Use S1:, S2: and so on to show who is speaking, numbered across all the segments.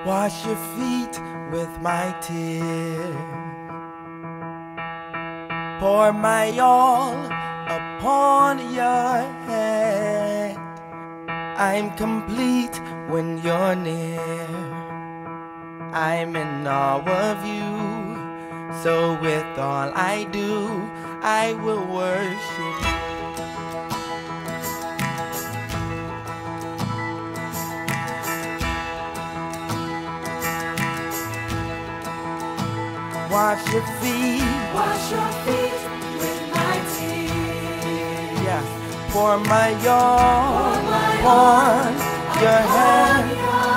S1: Wash your feet with my tears. Pour my all upon your head. I'm complete when you're near. I'm in awe of you. So with all I do, I will worship. Wash your feet
S2: with my tears.
S1: Yeah, pour my all upon your head.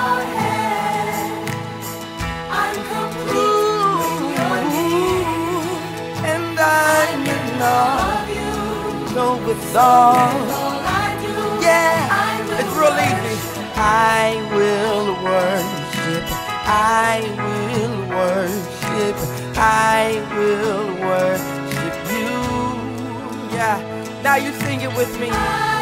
S2: I'm complete when you're near.
S1: And I'm in awe
S2: Love you.
S1: so with all,
S2: All I do,
S1: yeah,
S2: I will
S1: it's real easy. I will worship, I will worship, I will worship you. Yeah, now you sing it with me.